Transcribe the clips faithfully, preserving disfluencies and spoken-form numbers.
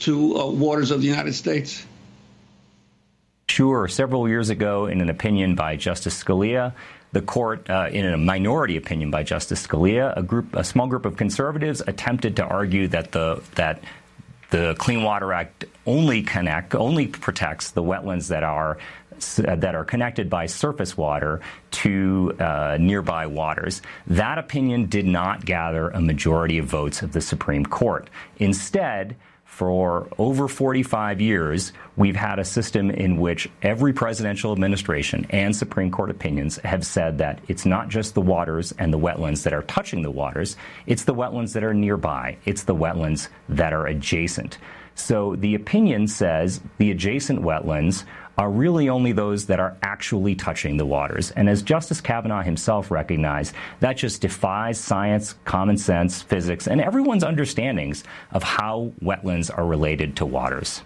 to uh, waters of the United States? Sure. Several years ago, in an opinion by Justice Scalia, the court, uh, in a minority opinion by Justice Scalia, a group, a small group of conservatives attempted to argue that the that the Clean Water Act only connect, only protects the wetlands that are that are connected by surface water to uh, nearby waters. That opinion did not gather a majority of votes of the Supreme Court. Instead, for over forty-five years, we've had a system in which every presidential administration and Supreme Court opinions have said that it's not just the waters and the wetlands that are touching the waters, it's the wetlands that are nearby, it's the wetlands that are adjacent. So the opinion says the adjacent wetlands are really only those that are actually touching the waters. And as Justice Kavanaugh himself recognized, that just defies science, common sense, physics, and everyone's understandings of how wetlands are related to waters.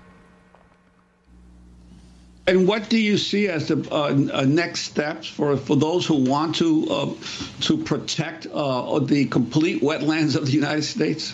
And what do you see as the uh, next steps for, for those who want to uh, to protect uh, the complete wetlands of the United States?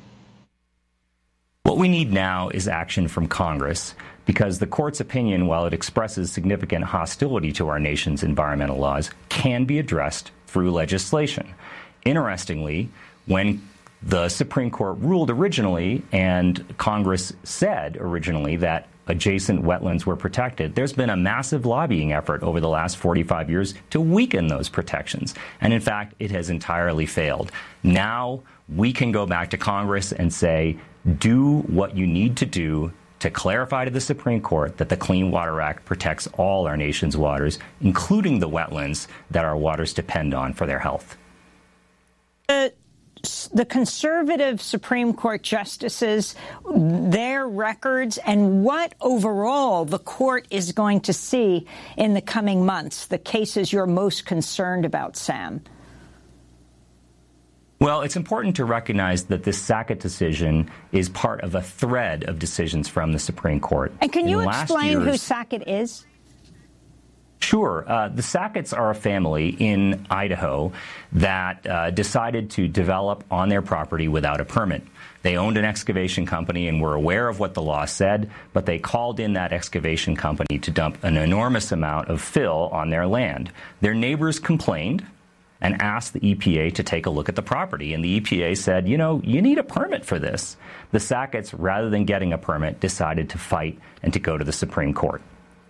What we need now is action from Congress, because the court's opinion, while it expresses significant hostility to our nation's environmental laws, can be addressed through legislation. Interestingly, when the Supreme Court ruled originally and Congress said originally that adjacent wetlands were protected, there's been a massive lobbying effort over the last forty-five years to weaken those protections. And in fact, it has entirely failed. Now we can go back to Congress and say, do what you need to do to clarify to the Supreme Court that the Clean Water Act protects all our nation's waters, including the wetlands that our waters depend on for their health. Uh, the conservative Supreme Court justices, their records, and what overall the court is going to see in the coming months, the cases you're most concerned about, Sam? Well, it's important to recognize that this Sackett decision is part of a thread of decisions from the Supreme Court. And can you explain years, who Sackett is? Sure. Uh, the Sacketts are a family in Idaho that uh, decided to develop on their property without a permit. They owned an excavation company and were aware of what the law said, but they called in that excavation company to dump an enormous amount of fill on their land. Their neighbors complained and asked the E P A to take a look at the property. And the E P A said, you know, you need a permit for this. The Sacketts, rather than getting a permit, decided to fight and to go to the Supreme Court.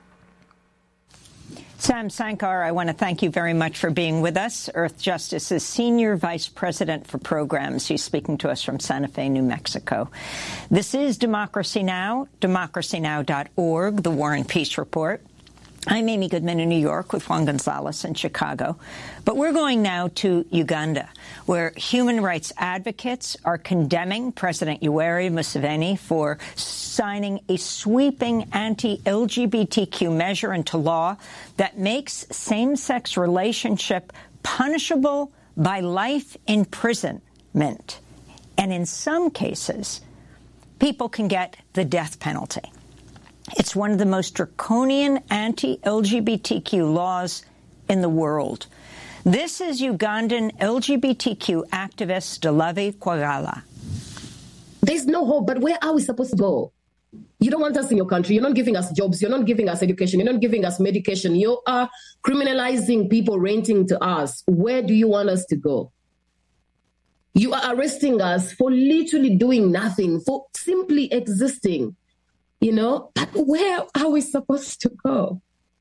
Sam Sankar, I want to thank you very much for being with us. Earthjustice's Senior Vice President for Programs. He's speaking to us from Santa Fe, New Mexico. This is Democracy Now!, democracy now dot org, the War and Peace Report. I'm Amy Goodman in New York with Juan Gonzalez in Chicago. But we're going now to Uganda, where human rights advocates are condemning President Yoweri Museveni for signing a sweeping anti-L G B T Q measure into law that makes same-sex relationship punishable by life imprisonment. And in some cases, people can get the death penalty. It's one of the most draconian anti-L G B T Q laws in the world. This is Ugandan L G B T Q activist Delavi Kwagala. There's no hope, but where are we supposed to go? You don't want us in your country. You're not giving us jobs. You're not giving us education. You're not giving us medication. You are criminalizing people renting to us. Where do you want us to go? You are arresting us for literally doing nothing, for simply existing. You know, but where are we supposed to go?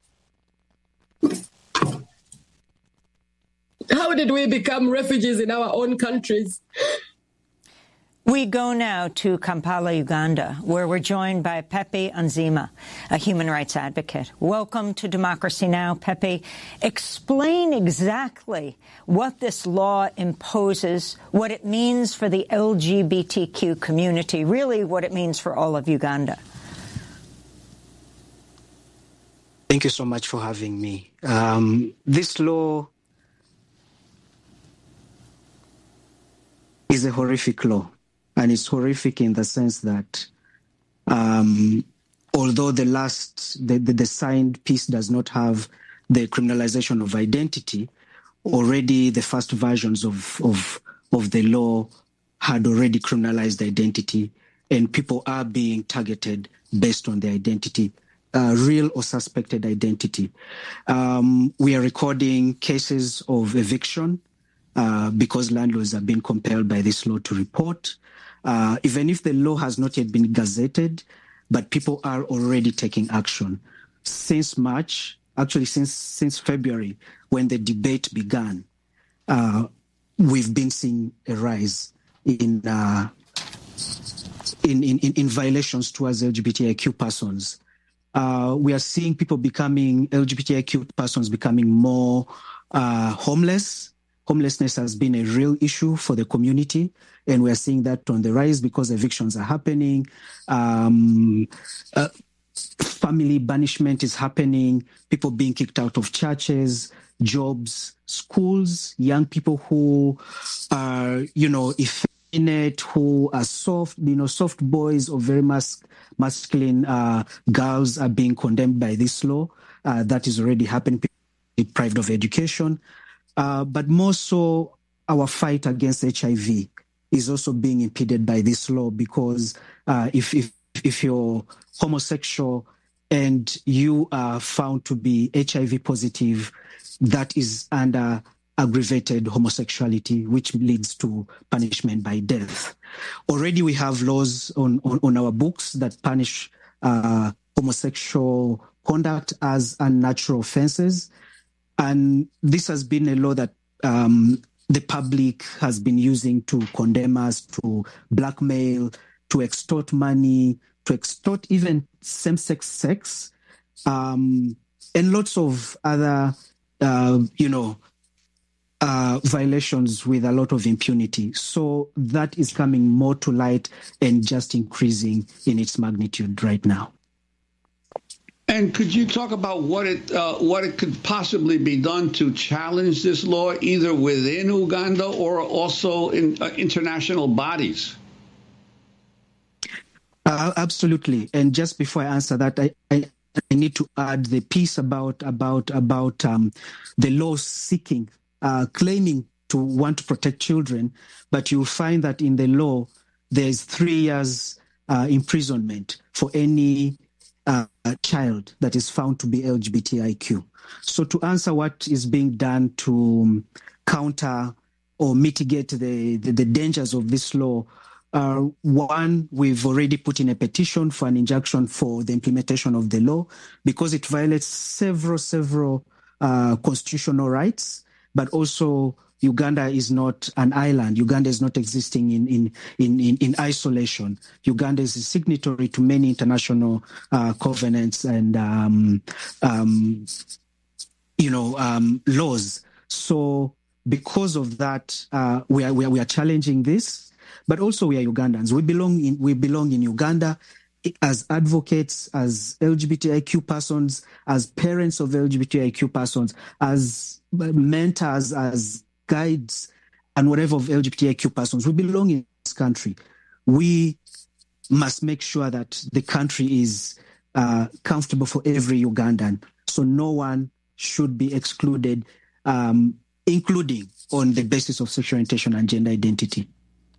How did we become refugees in our own countries? We go now to Kampala, Uganda, where we're joined by Pepe Anzima, a human rights advocate. Welcome to Democracy Now!, Pepe. Explain exactly what this law imposes, what it means for the L G B T Q community, really what it means for all of Uganda. Thank you so much for having me. Um, this law is a horrific law, and it's horrific in the sense that um, although the last, the, the, the signed piece does not have the criminalization of identity, already the first versions of, of, of the law had already criminalized identity and people are being targeted based on their identity, uh, real or suspected identity. Um, we are recording cases of eviction uh, because landlords have been compelled by this law to report. Uh, even if the law has not yet been gazetted, but people are already taking action. Since March, actually since since February, when the debate began, uh, we've been seeing a rise in, uh, in, in, in violations towards L G B T I Q persons. Uh, we are seeing people becoming, L G B T I Q persons becoming more uh, homeless. Homelessness has been a real issue for the community, and we're seeing that on the rise because evictions are happening. Um, uh, family banishment is happening, people being kicked out of churches, jobs, schools, young people who are, you know, effeminate, who are soft, you know, soft boys or very mas- masculine uh, girls are being condemned by this law. Uh, that is already happening, people deprived of education. Uh, but more so, our fight against H I V is also being impeded by this law because uh, if, if if you're homosexual and you are found to be H I V positive, that is under aggravated homosexuality, which leads to punishment by death. Already we have laws on, on, on our books that punish uh, homosexual conduct as unnatural offenses. And this has been a law that um, the public has been using to condemn us, to blackmail, to extort money, to extort even same-sex sex, um, and lots of other, uh, you know, uh, violations with a lot of impunity. So that is coming more to light and just increasing in its magnitude right now. And could you talk about what it uh, what it could possibly be done to challenge this law, either within Uganda or also in uh, international bodies? Uh, absolutely. And just before I answer that, I, I, I need to add the piece about about about um, the law seeking, uh, claiming to want to protect children, but you'll find that in the law there's three years uh, imprisonment for any Uh, a child that is found to be L G B T I Q. So to answer what is being done to um, counter or mitigate the, the, the dangers of this law, uh, one, we've already put in a petition for an injunction for the implementation of the law because it violates several, several uh, constitutional rights, but also Uganda is not an island. Uganda is not existing in, in, in, in, in isolation. Uganda is a signatory to many international uh, covenants and, um, um, you know, um, laws. So because of that, uh, we are, we are, we are challenging this, but also we are Ugandans. We belong in, we belong in Uganda as advocates, as L G B T I Q persons, as parents of L G B T I Q persons, as mentors, as guides and whatever of L G B T I Q persons. We belong in this country. We must make sure that the country is uh, comfortable for every Ugandan. So no one should be excluded, um, including on the basis of sexual orientation and gender identity.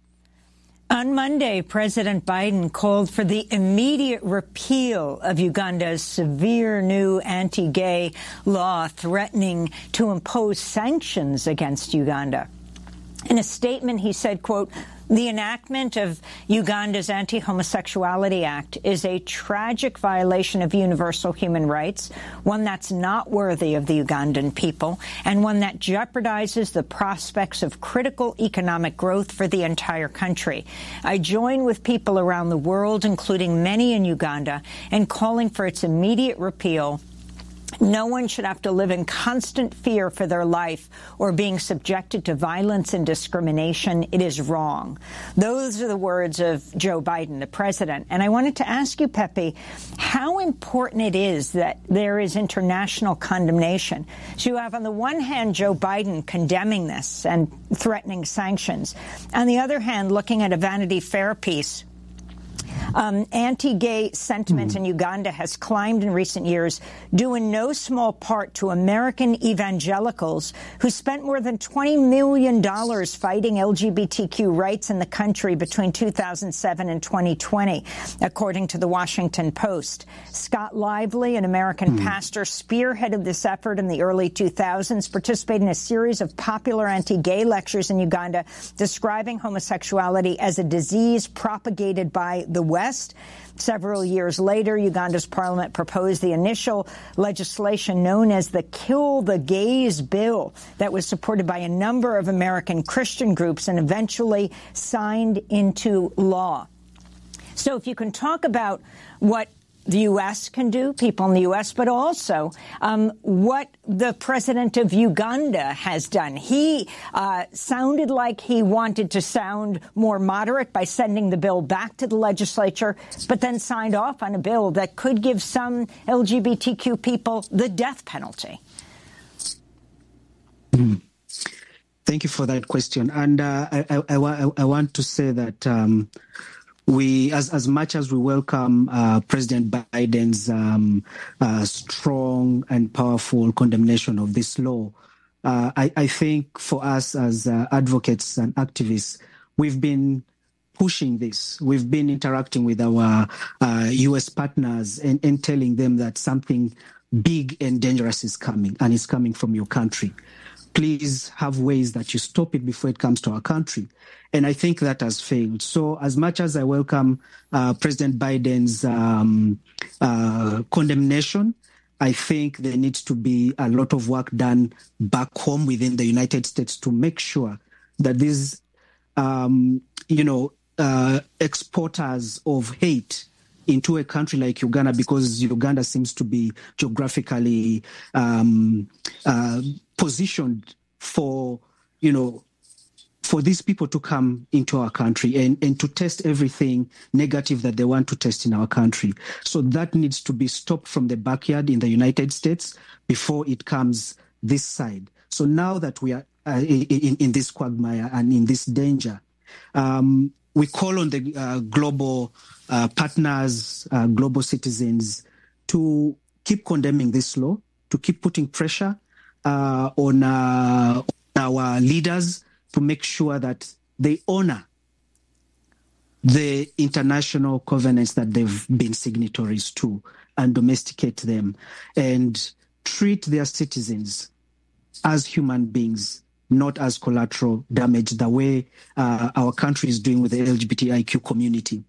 On Monday, President Biden called for the immediate repeal of Uganda's severe new anti-gay law threatening to impose sanctions against Uganda. In a statement, he said, quote, "The enactment of Uganda's Anti-Homosexuality Act is a tragic violation of universal human rights, one that's not worthy of the Ugandan people, and one that jeopardizes the prospects of critical economic growth for the entire country. I join with people around the world, including many in Uganda, in calling for its immediate repeal. No one should have to live in constant fear for their life or being subjected to violence and discrimination. It is wrong." Those are the words of Joe Biden, the president. And I wanted to ask you, Pepe, how important it is that there is international condemnation. So you have, on the one hand, Joe Biden condemning this and threatening sanctions. On the other hand, looking at a Vanity Fair piece Um, anti-gay sentiment mm. in Uganda has climbed in recent years, due in no small part to American evangelicals who spent more than twenty million dollars fighting L G B T Q rights in the country between two thousand seven and twenty twenty, according to the Washington Post. Scott Lively, an American mm. pastor, spearheaded this effort in the early two thousands, participated in a series of popular anti-gay lectures in Uganda, describing homosexuality as a disease propagated by the West. Several years later, Uganda's parliament proposed the initial legislation known as the Kill the Gays Bill that was supported by a number of American Christian groups and eventually signed into law. So if you can talk about what the U S can do, people in the U S, but also um, what the president of Uganda has done. He uh, sounded like he wanted to sound more moderate by sending the bill back to the legislature, but then signed off on a bill that could give some L G B T Q people the death penalty. Mm. Thank you for that question. And uh, I, I, I, I want to say that um, We, as as much as we welcome uh, President Biden's um, uh, strong and powerful condemnation of this law, uh, I, I think for us as uh, advocates and activists, we've been pushing this. We've been interacting with our uh, U S partners and, and telling them that something big and dangerous is coming, and it's coming from your country. Please have ways that you stop it before it comes to our country. And I think that has failed. So as much as I welcome uh, President Biden's um, uh, condemnation, I think there needs to be a lot of work done back home within the United States to make sure that these, um, you know, uh, exporters of hate into a country like Uganda, because Uganda seems to be geographically um, uh, positioned for, you know, for these people to come into our country and, and to test everything negative that they want to test in our country. So that needs to be stopped from the backyard in the United States before it comes this side. So now that we are uh, in, in this quagmire and in this danger, um, we call on the uh, global uh, partners, uh, global citizens to keep condemning this law, to keep putting pressure uh, on, uh, on our leaders to make sure that they honor the international covenants that they've been signatories to and domesticate them and treat their citizens as human beings, not as collateral damage, the way uh, our country is doing with the L G B T I Q community.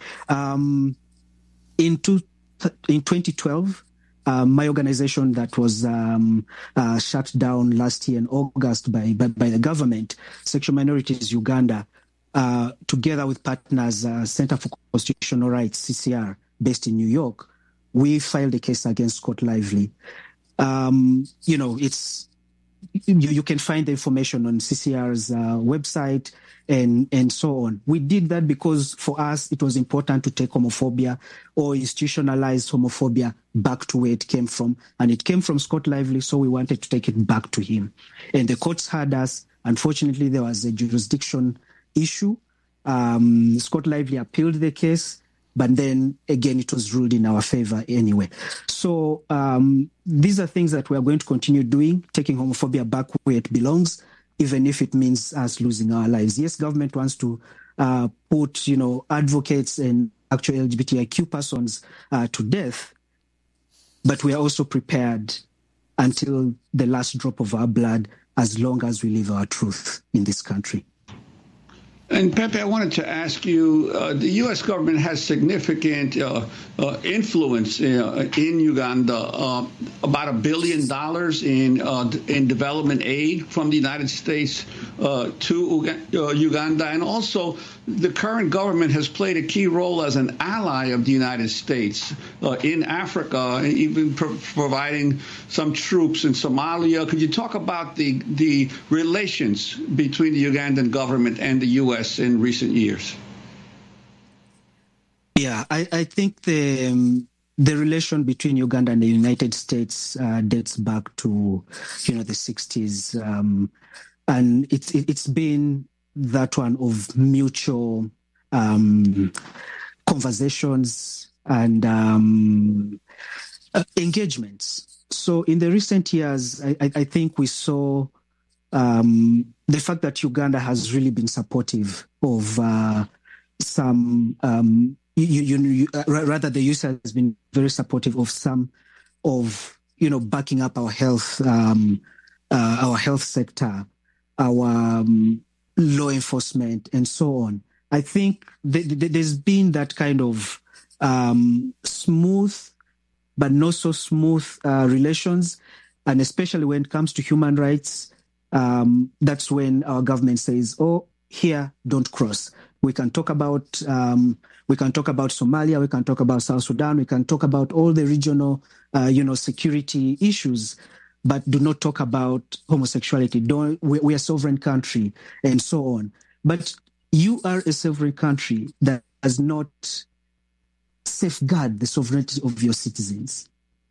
Um, in, two, in twenty twelve, Uh, my organization that was um, uh, shut down last year in August by, by, by the government, Sexual Minorities Uganda, uh, together with partners, uh, Center for Constitutional Rights, C C R, based in New York, we filed a case against Scott Lively. Um, you know, it's you, you can find the information on C C R's uh, website and and so on. We did that because for us it was important to take homophobia or institutionalized homophobia back to where it came from. And it came from Scott Lively, so we wanted to take it back to him. And the courts heard us. Unfortunately, there was a jurisdiction issue. Um, Scott Lively appealed the case, but then again it was ruled in our favor anyway. So um, these are things that we are going to continue doing, taking homophobia back where it belongs, even if it means us losing our lives. Yes, government wants to uh, put, you know, advocates and actual L G B T I Q persons uh, to death, but we are also prepared until the last drop of our blood, as long as we live our truth in this country. And Pepe, I wanted to ask you, uh, the U S government has significant uh, uh, influence uh, in Uganda, uh, about a billion dollars in uh, in development aid from the United States uh, to uh, Uganda. And also, the current government has played a key role as an ally of the United States uh, in Africa, even pro- providing some troops in Somalia. Could you talk about the, the relations between the Ugandan government and the U S in recent years? Yeah, I, I think the um, the relation between Uganda and the United States uh, dates back to, you know, the sixties, um, and it's it, it's been that one of mutual um, conversations and um, uh, engagements. So in the recent years, I, I think we saw um, the fact that Uganda has really been supportive of uh, some, um, you, you, you, uh, rather the U S has been very supportive of some of, you know, backing up our health, um, uh, our health sector, our um, law enforcement, and so on. I think th- th- there's been that kind of um, smooth, but not so smooth uh, relations. And especially when it comes to human rights, um, that's when our government says, oh, here, don't cross. We can talk about um, we can talk about Somalia, we can talk about South Sudan, we can talk about all the regional, uh, you know, security issues, but do not talk about homosexuality. Don't we, we are a sovereign country, and so on. But you are a sovereign country that does not safeguard the sovereignty of your citizens.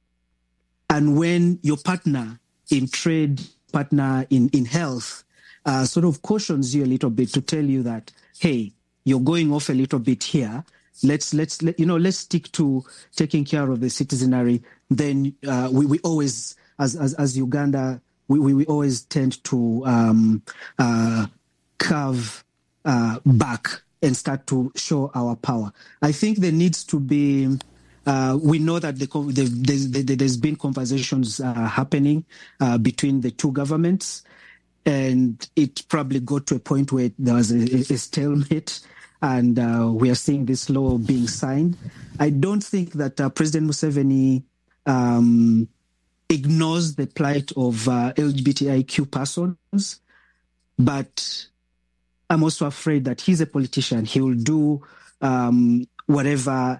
And when your partner in trade, partner in, in health, uh, sort of cautions you a little bit to tell you that, hey, you're going off a little bit here. Let's let's let, you know let's stick to taking care of the citizenry. Then uh, we we always as as as Uganda we we, we always tend to um, uh, curve uh, back and start to show our power. I think there needs to be. Uh, we know that the, the, the, the, there's been conversations uh, happening uh, between the two governments, and it probably got to a point where there was a, a stalemate, and uh, we are seeing this law being signed. I don't think that uh, President Museveni um, ignores the plight of uh, L G B T I Q persons, but I'm also afraid that he's a politician. He will do um, whatever,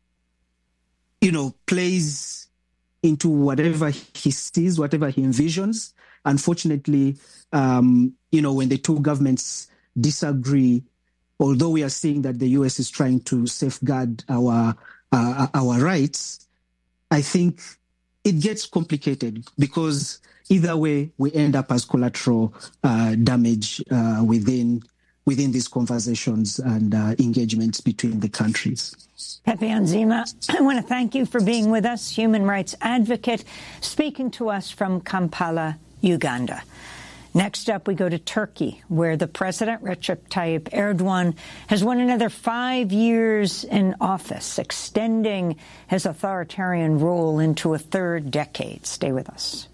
you know, plays into whatever he sees, whatever he envisions. Unfortunately, um, you know, when the two governments disagree, although we are seeing that the U S is trying to safeguard our uh, our rights, I think it gets complicated because either way, we end up as collateral uh, damage uh, within within these conversations and uh, engagements between the countries. Pepe Nzima, I want to thank you for being with us, human rights advocate, speaking to us from Kampala, Uganda. Next up, we go to Turkey, where the president, Recep Tayyip Erdogan, has won another five years in office, extending his authoritarian rule into a third decade. Stay with us.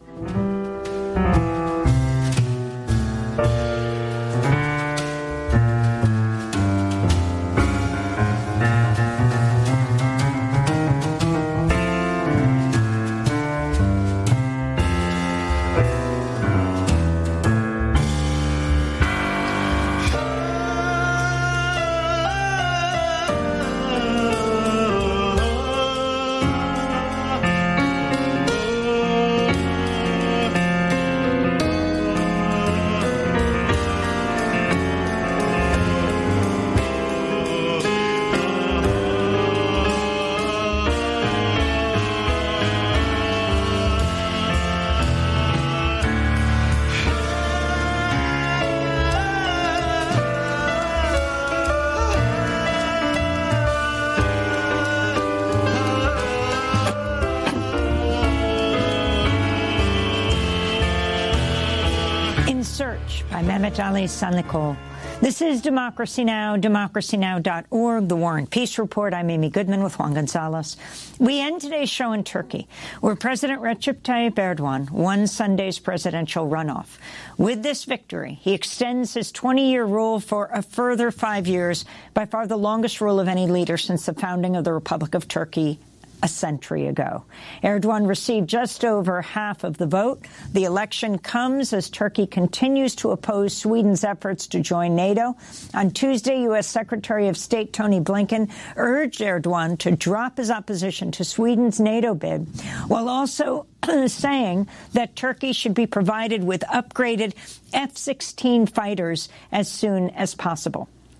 By Mehmet Ali Sanlikol. This is Democracy Now!, democracy now dot org, the War and Peace Report. I'm Amy Goodman with Juan Gonzalez. We end today's show in Turkey, where President Recep Tayyip Erdogan won Sunday's presidential runoff. With this victory, he extends his twenty-year rule for a further five years, by far the longest rule of any leader since the founding of the Republic of Turkey a century ago. Erdogan received just over half of the vote. The election comes as Turkey continues to oppose Sweden's efforts to join NATO. On Tuesday, U S Secretary of State Tony Blinken urged Erdogan to drop his opposition to Sweden's NATO bid, while also saying that Turkey should be provided with upgraded F sixteen fighters as soon as possible.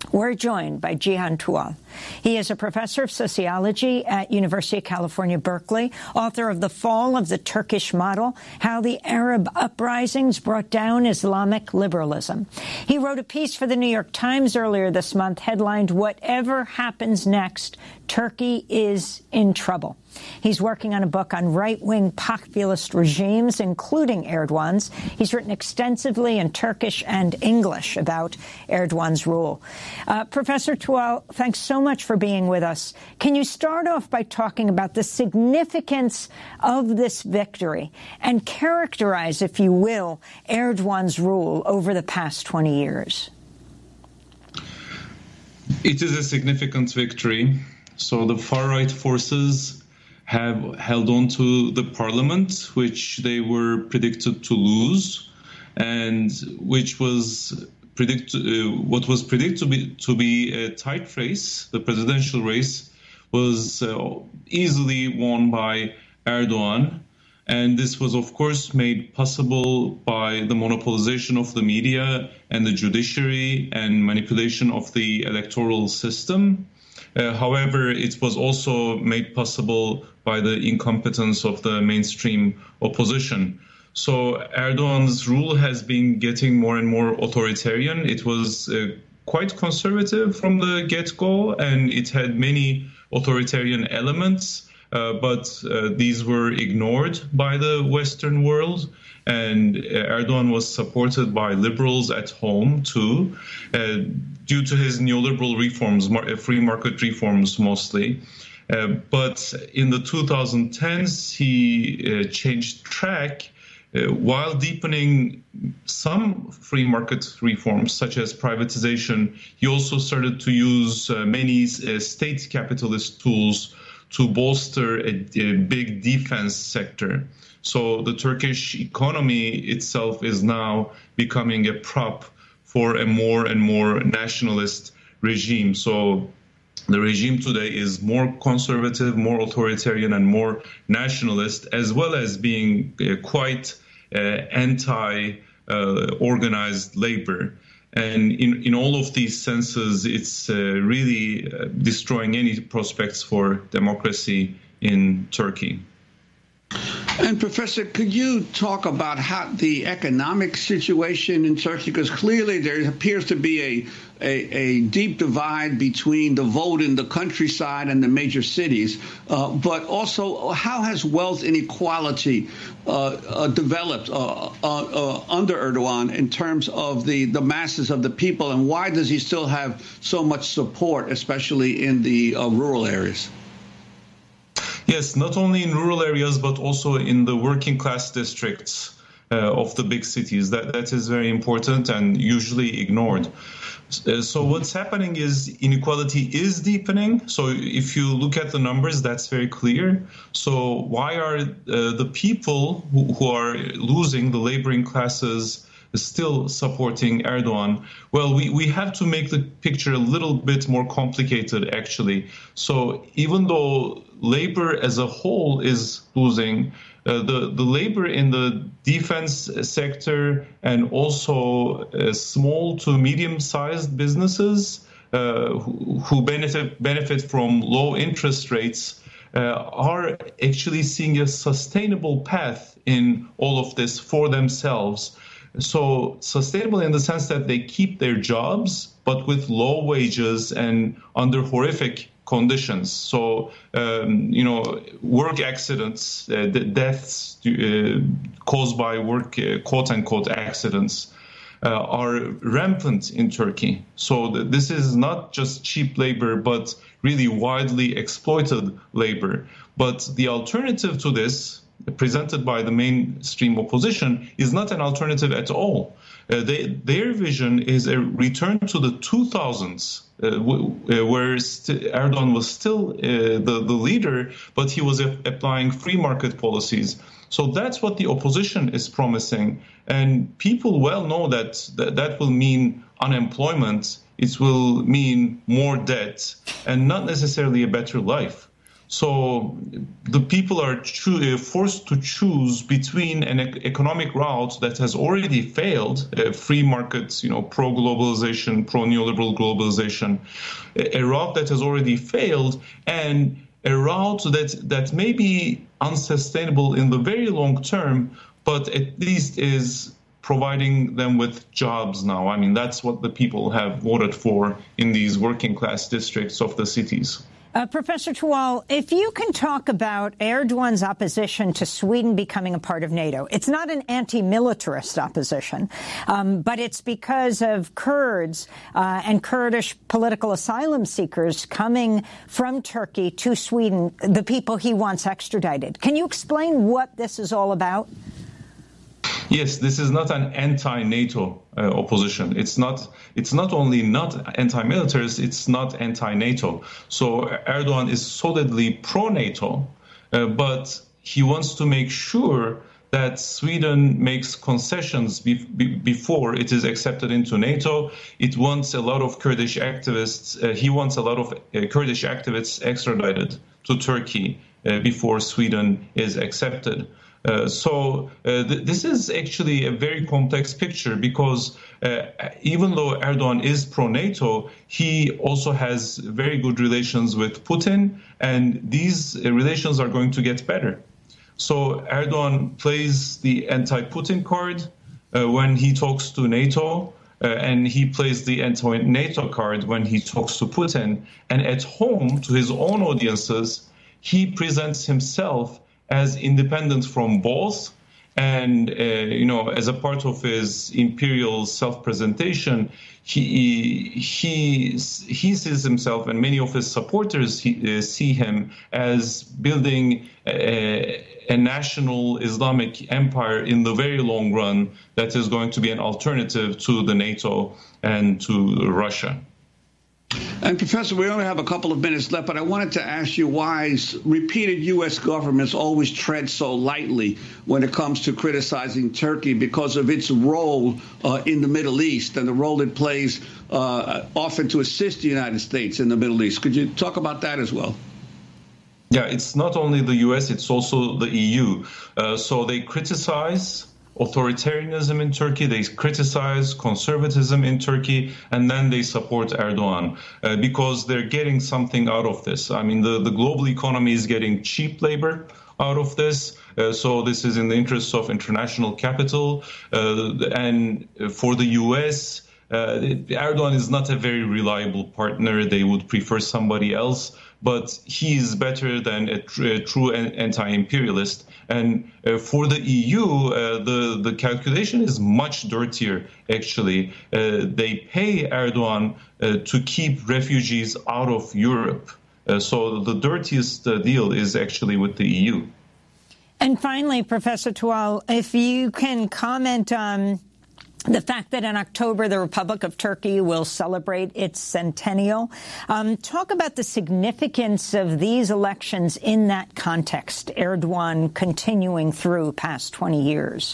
We're joined by Cihan Tuğal. He is a professor of sociology at University of California, Berkeley, author of The Fall of the Turkish Model, How the Arab Uprisings Brought Down Islamic Liberalism. He wrote a piece for the New York Times earlier this month headlined, Whatever Happens Next, Turkey is in Trouble. He's working on a book on right-wing populist regimes, including Erdogan's. He's written extensively in Turkish and English about Erdogan's rule. Uh, Professor Tuğal, thanks so much for being with us. Can you start off by talking about the significance of this victory and characterize, if you will, Erdogan's rule over the past twenty years? It is a significant victory. So the far-right forces have held on to the parliament, which they were predicted to lose, and which was predict uh, what was predicted to be to be a tight race. The presidential race was uh, easily won by Erdogan, and this was, of course, made possible by the monopolization of the media and the judiciary and manipulation of the electoral system. Uh, however, it was also made possible by the incompetence of the mainstream opposition. So Erdogan's rule has been getting more and more authoritarian. It was uh, quite conservative from the get-go, and it had many authoritarian elements, uh, but uh, these were ignored by the Western world. And Erdogan was supported by liberals at home, too, uh, due to his neoliberal reforms, free market reforms mostly. Uh, but in the twenty tens, he uh, changed track uh, while deepening some free market reforms, such as privatization. He also started to use uh, many uh, state capitalist tools to bolster a, a big defense sector. So the Turkish economy itself is now becoming a prop for a more and more nationalist regime. So the regime today is more conservative, more authoritarian, and more nationalist, as well as being uh, quite uh, anti-organized uh, labor. And in, in all of these senses, it's uh, really uh, destroying any prospects for democracy in Turkey. And Professor, could you talk about how the economic situation in Turkey? Because clearly there appears to be a, a, a deep divide between the vote in the countryside and the major cities. Uh, but also, how has wealth inequality uh, uh, developed uh, uh, uh, under Erdogan in terms of the, the masses of the people? And why does he still have so much support, especially in the uh, rural areas? Yes, not only in rural areas, but also in the working class districts uh, of the big cities. That that is very important and usually ignored. Uh, so what's happening is inequality is deepening. So if you look at the numbers, that's very clear. So why are uh, the people who, who are losing, the laboring classes, still supporting Erdogan? Well, we, we have to make the picture a little bit more complicated, actually. So even though labor as a whole is losing, uh, the, the labor in the defense sector and also uh, small to medium-sized businesses uh, who, who benefit, benefit from low interest rates uh, are actually seeing a sustainable path in all of this for themselves. So sustainable in the sense that they keep their jobs, but with low wages and under horrific conditions. So, um, you know, work accidents, uh, the deaths uh, caused by work, uh, quote-unquote, accidents uh, are rampant in Turkey. So th- this is not just cheap labor, but really widely exploited labor. But the alternative to this, presented by the mainstream opposition, is not an alternative at all. Uh, they, their vision is a return to the two thousands, uh, w- uh, where st- Erdogan was still uh, the, the leader, but he was a- applying free market policies. So that's what the opposition is promising. And people well know that th- that will mean unemployment. It will mean more debt and not necessarily a better life. So the people are cho- forced to choose between an e- economic route that has already failed, uh, free markets, you know, pro-globalization, pro-neoliberal globalization, a, a route that has already failed, and a route that, that may be unsustainable in the very long term, but at least is providing them with jobs now. I mean, that's what the people have voted for in these working class districts of the cities. Uh, Professor Tuwal, if you can talk about Erdogan's opposition to Sweden becoming a part of NATO. It's not an anti-militarist opposition, um, but it's because of Kurds uh, and Kurdish political asylum seekers coming from Turkey to Sweden, the people he wants extradited. Can you explain what this is all about? Yes, this is not an anti-NATO uh, opposition. It's not. It's not only not anti-militarist. It's not anti-NATO. So Erdogan is solidly pro-NATO, uh, but he wants to make sure that Sweden makes concessions be- be- before it is accepted into NATO. It wants a lot of Kurdish activists. Uh, he wants a lot of uh, Kurdish activists extradited to Turkey uh, before Sweden is accepted. Uh, so uh, th- this is actually a very complex picture because uh, even though Erdogan is pro-NATO, he also has very good relations with Putin, and these uh, relations are going to get better. So Erdogan plays the anti-Putin card uh, when he talks to NATO, uh, and he plays the anti-NATO card when he talks to Putin. And at home, to his own audiences, he presents himself as independent from both, and uh, you know, as a part of his imperial self-presentation, he he he sees himself, and many of his supporters he, uh, see him as building a, a national Islamic empire in the very long run that is going to be an alternative to the NATO and to Russia. And, Professor, we only have a couple of minutes left, but I wanted to ask you why repeated U S governments always tread so lightly when it comes to criticizing Turkey because of its role uh, in the Middle East and the role it plays uh, often to assist the United States in the Middle East. Could you talk about that as well? Yeah, it's not only the U S, it's also the E U. Uh, so they criticize authoritarianism in Turkey, they criticize conservatism in Turkey, and then they support Erdogan uh, because they're getting something out of this. I mean, the, the global economy is getting cheap labor out of this. Uh, so this is in the interests of international capital. Uh, and for the U S, uh, Erdogan is not a very reliable partner. They would prefer somebody else, but he is better than a, tr- a true anti-imperialist. And uh, for the E U, uh, the, the calculation is much dirtier, actually. Uh, they pay Erdogan uh, to keep refugees out of Europe. Uh, so the dirtiest uh, deal is actually with the E U. And finally, Professor Tuwal, if you can comment on the fact that in October the Republic of Turkey will celebrate its centennial. Um, talk about the significance of these elections in that context, Erdogan continuing through past twenty years.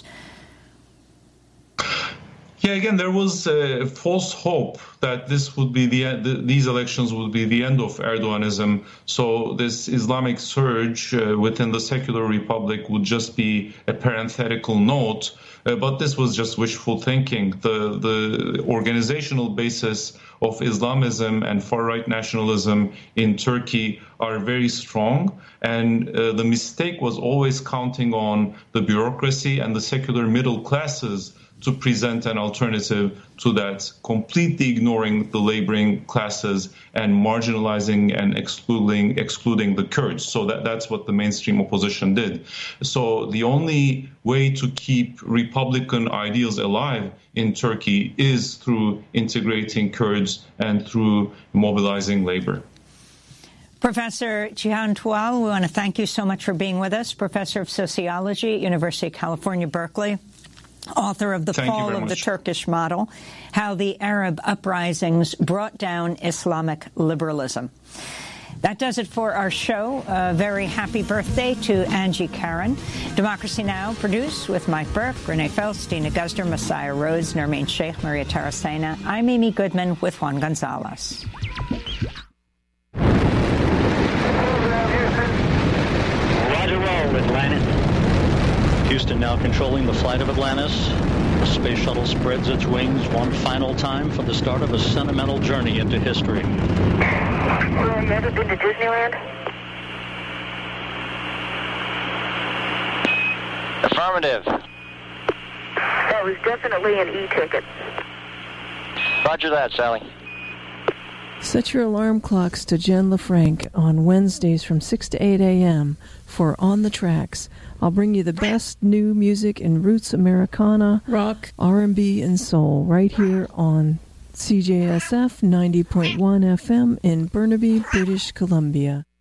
Yeah, again, there was a false hope that this would be the, the these elections would be the end of Erdoganism. So this Islamic surge uh, within the secular republic would just be a parenthetical note. Uh, but this was just wishful thinking. The the organizational basis of Islamism and far-right nationalism in Turkey are very strong. And uh, the mistake was always counting on the bureaucracy and the secular middle classes to present an alternative to that, completely ignoring the laboring classes and marginalizing and excluding excluding the Kurds. So that, that's what the mainstream opposition did. So the only way to keep Republican ideals alive in Turkey is through integrating Kurds and through mobilizing labor. Professor Cihan Tuwal, we want to thank you so much for being with us. Professor of Sociology at University of California, Berkeley. Author of The Thank Fall of the Turkish Model, How the Arab Uprisings Brought Down Islamic Liberalism. That does it for our show. A very happy birthday to Angie Karen. Democracy Now! Produced with Mike Burke, Renee Felst, Dina Guzder, Messiah Rhodes, Nermeen Sheikh, Maria Taracena. I'm Amy Goodman with Juan Gonzalez. Program Houston. engine now controlling the flight of Atlantis. The space shuttle spreads its wings one final time for the start of a sentimental journey into history. Well, you ever been to Disneyland? Affirmative. That was definitely an e-ticket. Roger that, Sally. Set your alarm clocks to Jen LaFranc on Wednesdays from six to eight a.m. for On the Tracks. I'll bring you the best new music in roots Americana, rock, R and B, and soul right here on C J S F ninety point one F M in Burnaby, British Columbia.